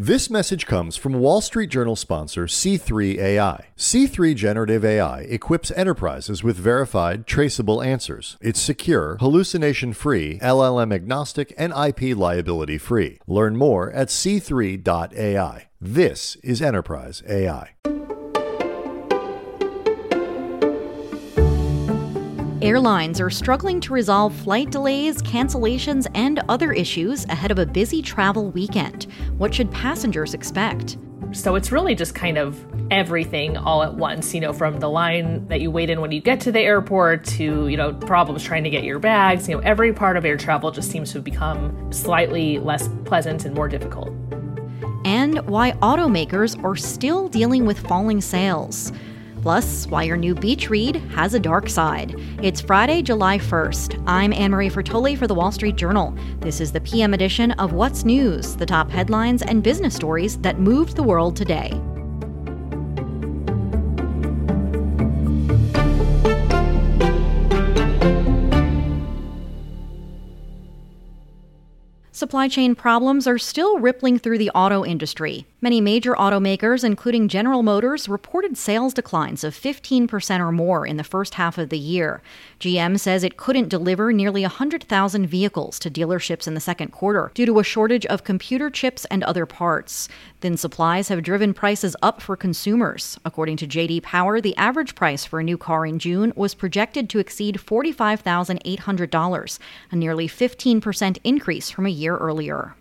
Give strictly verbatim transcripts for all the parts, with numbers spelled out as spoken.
This message comes from Wall Street Journal sponsor C three A I. C three Generative A I equips enterprises with verified, traceable answers. It's secure, hallucination-free, L L M-agnostic, and I P liability-free. Learn more at c three dot a i. This is Enterprise A I. Airlines are struggling to resolve flight delays, cancellations, and other issues ahead of a busy travel weekend. What should passengers expect? So it's really just kind of everything all at once, you know, from the line that you wait in when you get to the airport to, you know, problems trying to get your bags. You know, every part of air travel just seems to have become slightly less pleasant and more difficult. And why automakers are still dealing with falling sales. Plus, why your new beach read has a dark side. It's Friday, July first. I'm Anne-Marie Fertoli for The Wall Street Journal. This is the P M edition of What's News, the top headlines and business stories that moved the world today. Supply chain problems are still rippling through the auto industry. Many major automakers, including General Motors, reported sales declines of fifteen percent or more in the first half of the year. G M says it couldn't deliver nearly one hundred thousand vehicles to dealerships in the second quarter due to a shortage of computer chips and other parts. Thin supplies have driven prices up for consumers. According to J D Power, the average price for a new car in June was projected to exceed forty-five thousand eight hundred dollars, a nearly fifteen percent increase from a year earlier.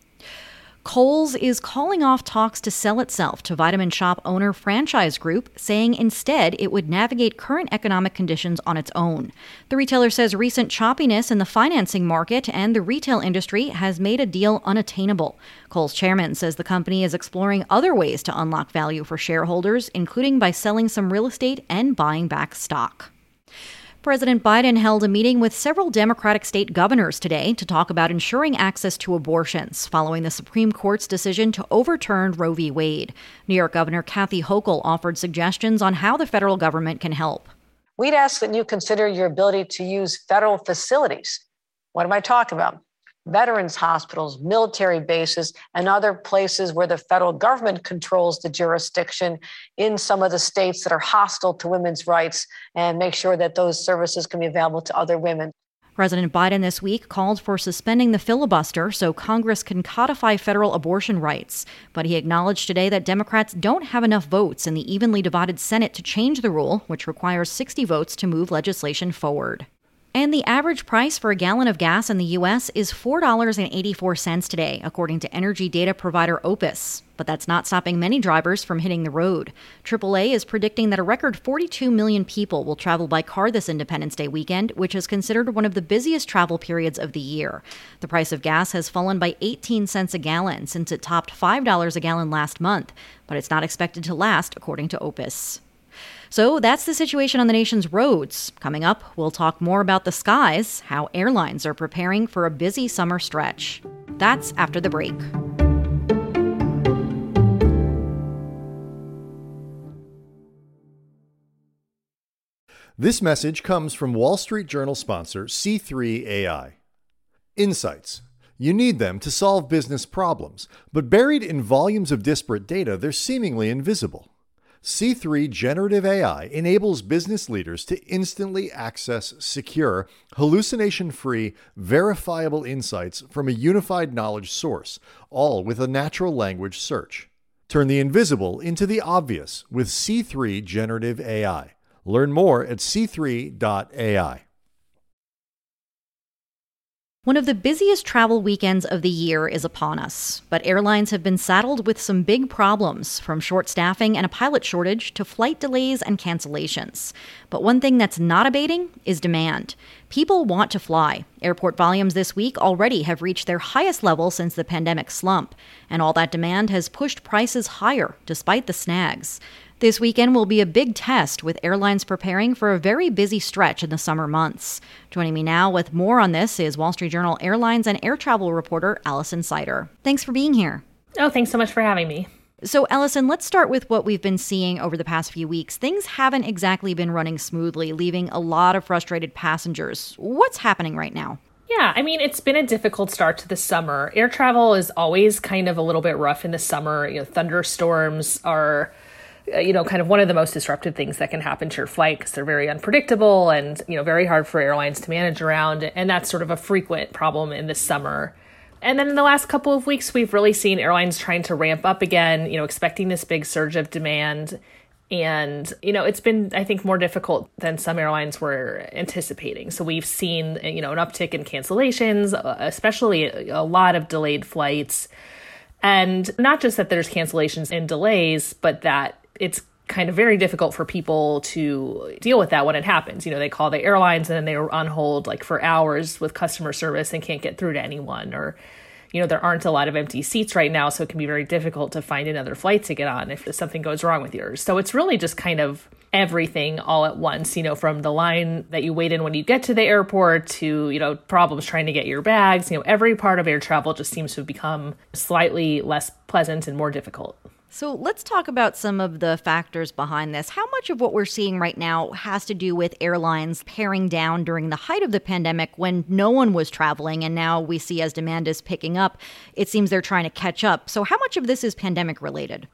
Kohl's is calling off talks to sell itself to Vitamin Shoppe owner Franchise Group, saying instead it would navigate current economic conditions on its own. The retailer says recent choppiness in the financing market and the retail industry has made a deal unattainable. Kohl's chairman says the company is exploring other ways to unlock value for shareholders, including by selling some real estate and buying back stock. President Biden held a meeting with several Democratic state governors today to talk about ensuring access to abortions following the Supreme Court's decision to overturn Roe v. Wade. New York Governor Kathy Hochul offered suggestions on how the federal government can help. We'd ask that you consider your ability to use federal facilities. What am I talking about? Veterans hospitals, military bases, and other places where the federal government controls the jurisdiction in some of the states that are hostile to women's rights, and make sure that those services can be available to other women. President Biden this week called for suspending the filibuster so Congress can codify federal abortion rights. But he acknowledged today that Democrats don't have enough votes in the evenly divided Senate to change the rule, which requires sixty votes to move legislation forward. And the average price for a gallon of gas in the U S is four dollars and eighty-four cents today, according to energy data provider Opus. But that's not stopping many drivers from hitting the road. triple A is predicting that a record forty-two million people will travel by car this Independence Day weekend, which is considered one of the busiest travel periods of the year. The price of gas has fallen by eighteen cents a gallon since it topped five dollars a gallon last month, but it's not expected to last, according to Opus. So that's the situation on the nation's roads. Coming up, we'll talk more about the skies, how airlines are preparing for a busy summer stretch. That's after the break. This message comes from Wall Street Journal sponsor C three A I. Insights. You need them to solve business problems, but buried in volumes of disparate data, they're seemingly invisible. C three Generative A I enables business leaders to instantly access secure, hallucination-free, verifiable insights from a unified knowledge source, all with a natural language search. Turn the invisible into the obvious with C three Generative A I. Learn more at c three dot a i. One of the busiest travel weekends of the year is upon us, but airlines have been saddled with some big problems, from short staffing and a pilot shortage to flight delays and cancellations. But one thing that's not abating is demand. People want to fly. Airport volumes this week already have reached their highest level since the pandemic slump, and all that demand has pushed prices higher despite the snags. This weekend will be a big test, with airlines preparing for a very busy stretch in the summer months. Joining me now with more on this is Wall Street Journal airlines and air travel reporter Allison Sider. Thanks for being here. Oh, thanks so much for having me. So, Allison, let's start with what we've been seeing over the past few weeks. Things haven't exactly been running smoothly, leaving a lot of frustrated passengers. What's happening right now? Yeah, I mean, it's been a difficult start to the summer. Air travel is always kind of a little bit rough in the summer. You know, thunderstorms are, uh, you know, kind of one of the most disruptive things that can happen to your flight because they're very unpredictable and, you know, very hard for airlines to manage around. And that's sort of a frequent problem in the summer. And then in the last couple of weeks, we've really seen airlines trying to ramp up again, you know, expecting this big surge of demand. And, you know, it's been, I think, more difficult than some airlines were anticipating. So we've seen, you know, an uptick in cancellations, especially a lot of delayed flights. And not just that there's cancellations and delays, but that it's kind of very difficult for people to deal with that when it happens. You know, they call the airlines and then they're on hold like for hours with customer service and can't get through to anyone, or you know, there aren't a lot of empty seats right now, so it can be very difficult to find another flight to get on if something goes wrong with yours. So it's really just kind of everything all at once, you know, from the line that you wait in when you get to the airport to, you know, problems trying to get your bags. You know, every part of air travel just seems to have become slightly less pleasant and more difficult. So let's talk about some of the factors behind this. How much of what we're seeing right now has to do with airlines paring down during the height of the pandemic when no one was traveling, and now we see as demand is picking up, it seems they're trying to catch up. So how much of this is pandemic related?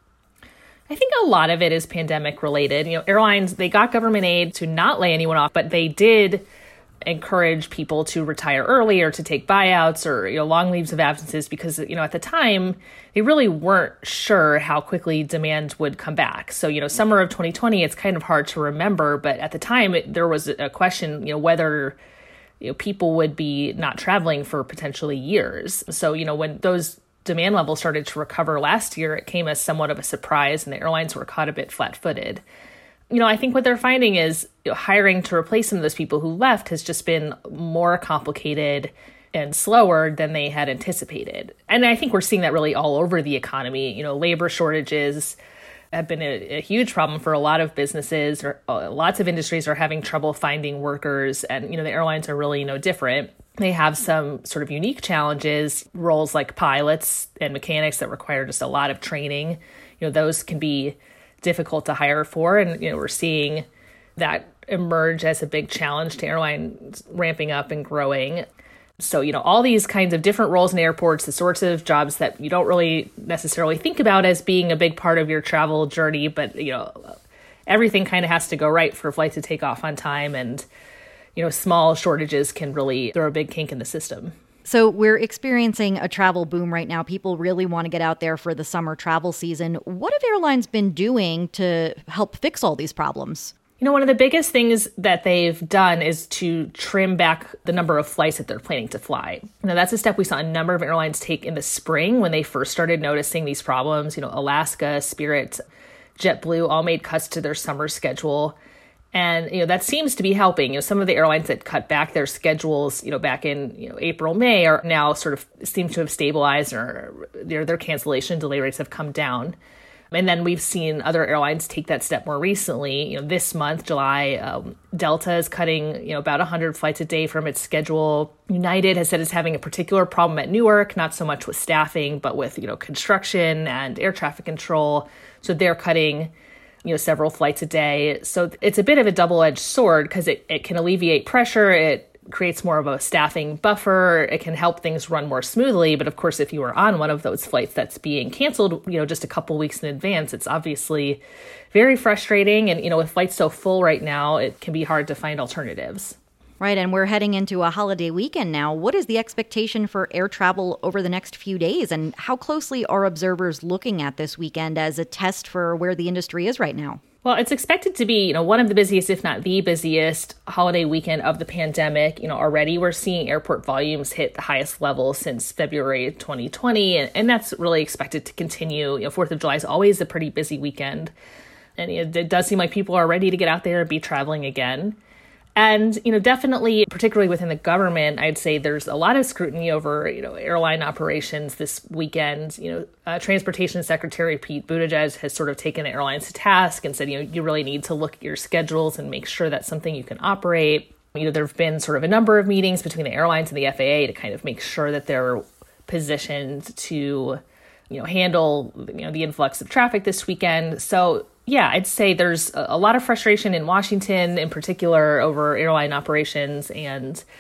I think a lot of it is pandemic related. You know, airlines, they got government aid to not lay anyone off, but they did encourage people to retire early or to take buyouts or, you know, long leaves of absences because, you know, at the time, they really weren't sure how quickly demand would come back. So, you know, summer of twenty twenty, it's kind of hard to remember, but at the time, it, there was a question, you know, whether, you know, people would be not traveling for potentially years. So, you know, when those demand levels started to recover last year, it came as somewhat of a surprise and the airlines were caught a bit flat-footed. You know, I think what they're finding is, you know, hiring to replace some of those people who left has just been more complicated and slower than they had anticipated. And I think we're seeing that really all over the economy. You know, labor shortages have been a, a huge problem for a lot of businesses. Or, uh, lots of industries are having trouble finding workers. And, you know, the airlines are really no different. They have some sort of unique challenges, roles like pilots and mechanics that require just a lot of training. You know, those can be difficult to hire for. And, you know, we're seeing that emerge as a big challenge to airlines ramping up and growing. So, you know, all these kinds of different roles in airports, the sorts of jobs that you don't really necessarily think about as being a big part of your travel journey, but, you know, everything kind of has to go right for a flight to take off on time. And, you know, small shortages can really throw a big kink in the system. So we're experiencing a travel boom right now. People really want to get out there for the summer travel season. What have airlines been doing to help fix all these problems? You know, one of the biggest things that they've done is to trim back the number of flights that they're planning to fly. Now, that's a step we saw a number of airlines take in the spring when they first started noticing these problems. You know, Alaska, Spirit, JetBlue all made cuts to their summer schedule. And, you know, that seems to be helping. You know, some of the airlines that cut back their schedules, you know, back in, you know, April, May are now sort of seem to have stabilized, or their, their cancellation delay rates have come down. And then we've seen other airlines take that step more recently. You know, this month, July, um, Delta is cutting, you know, about one hundred flights a day from its schedule. United has said it's having a particular problem at Newark, not so much with staffing, but with, you know, construction and air traffic control. So they're cutting, you know, several flights a day. So it's a bit of a double-edged sword because it, it can alleviate pressure. It creates more of a staffing buffer. It can help things run more smoothly. But of course, if you are on one of those flights that's being canceled, you know, just a couple weeks in advance, it's obviously very frustrating. And, you know, with flights so full right now, it can be hard to find alternatives. Right. And we're heading into a holiday weekend now. What is the expectation for air travel over the next few days? And how closely are observers looking at this weekend as a test for where the industry is right now? Well, it's expected to be, you know, one of the busiest, if not the busiest, holiday weekend of the pandemic. You know, already we're seeing airport volumes hit the highest level since February twenty twenty, and, and that's really expected to continue. You know, fourth of July is always a pretty busy weekend, and it, it does seem like people are ready to get out there and be traveling again. And, you know, definitely, particularly within the government, I'd say there's a lot of scrutiny over, you know, airline operations this weekend. You know, uh, Transportation Secretary Pete Buttigieg has sort of taken the airlines to task and said, you know, you really need to look at your schedules and make sure that's something you can operate. You know, there have been sort of a number of meetings between the airlines and the F A A to kind of make sure that they're positioned to, you know, handle, you know, the influx of traffic this weekend. So, yeah, I'd say there's a lot of frustration in Washington in particular over airline operations. And,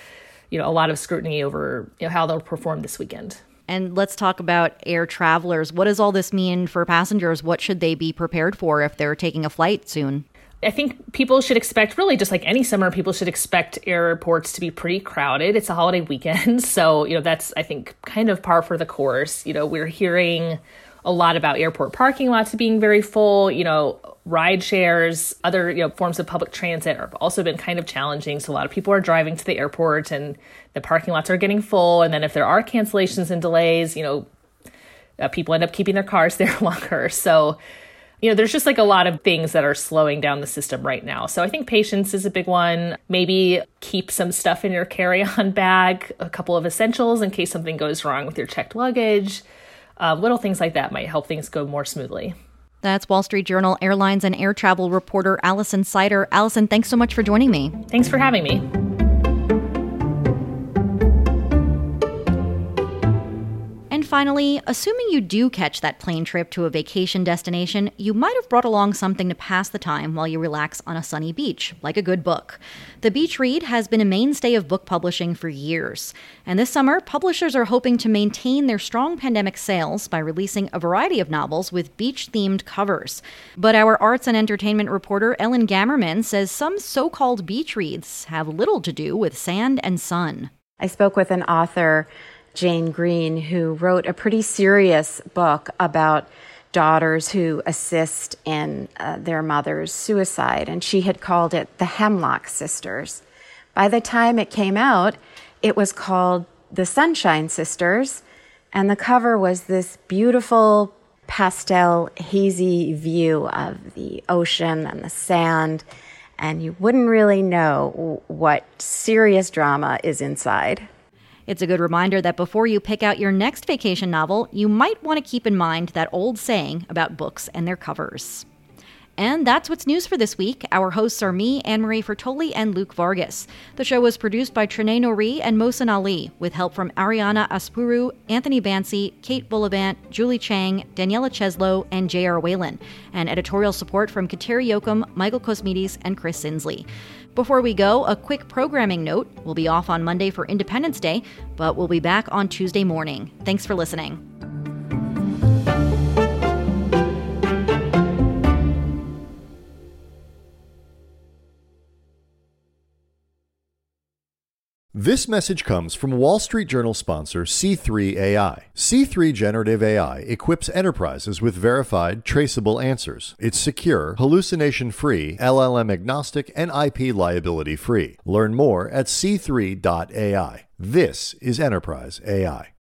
you know, a lot of scrutiny over, you know, how they'll perform this weekend. And let's talk about air travelers. What does all this mean for passengers? What should they be prepared for if they're taking a flight soon? I think people should expect, really just like any summer, people should expect airports to be pretty crowded. It's a holiday weekend. So, you know, that's, I think, kind of par for the course. You know, we're hearing a lot about airport parking lots being very full. You know, ride shares, other, you know, forms of public transit have also been kind of challenging. So a lot of people are driving to the airport and the parking lots are getting full. And then if there are cancellations and delays, you know, uh, people end up keeping their cars there longer. So, you know, there's just like a lot of things that are slowing down the system right now. So I think patience is a big one. Maybe keep some stuff in your carry-on bag, a couple of essentials in case something goes wrong with your checked luggage. Uh, little things like that might help things go more smoothly. That's Wall Street Journal airlines and air travel reporter Allison Sider. Allison, thanks so much for joining me. Thanks for having me. And finally, assuming you do catch that plane trip to a vacation destination, you might have brought along something to pass the time while you relax on a sunny beach, like a good book. The Beach Read has been a mainstay of book publishing for years. And this summer, publishers are hoping to maintain their strong pandemic sales by releasing a variety of novels with beach-themed covers. But our arts and entertainment reporter Ellen Gammerman says some so-called beach reads have little to do with sand and sun. I spoke with an author, Jane Green, who wrote a pretty serious book about daughters who assist in uh, their mother's suicide, and she had called it The Hemlock Sisters. By the time it came out, it was called The Sunshine Sisters, and the cover was this beautiful pastel, hazy view of the ocean and the sand, and you wouldn't really know what serious drama is inside. It's a good reminder that before you pick out your next vacation novel, you might want to keep in mind that old saying about books and their covers. And that's what's news for this week. Our hosts are me, Anne-Marie Fertoli, and Luke Vargas. The show was produced by Trinae Nori and Mohsen Ali, with help from Ariana Aspuru, Anthony Bancy, Kate Bullivant, Julie Chang, Daniela Cheslow, and J R. Whalen, and editorial support from Kateri Yoakum, Michael Kosmides, and Chris Sinsley. Before we go, a quick programming note. We'll be off on Monday for Independence Day, but we'll be back on Tuesday morning. Thanks for listening. This message comes from Wall Street Journal sponsor C three A I. C three Generative A I equips enterprises with verified, traceable answers. It's secure, hallucination-free, L L M-agnostic, and I P liability-free. Learn more at c three dot A I. This is Enterprise A I.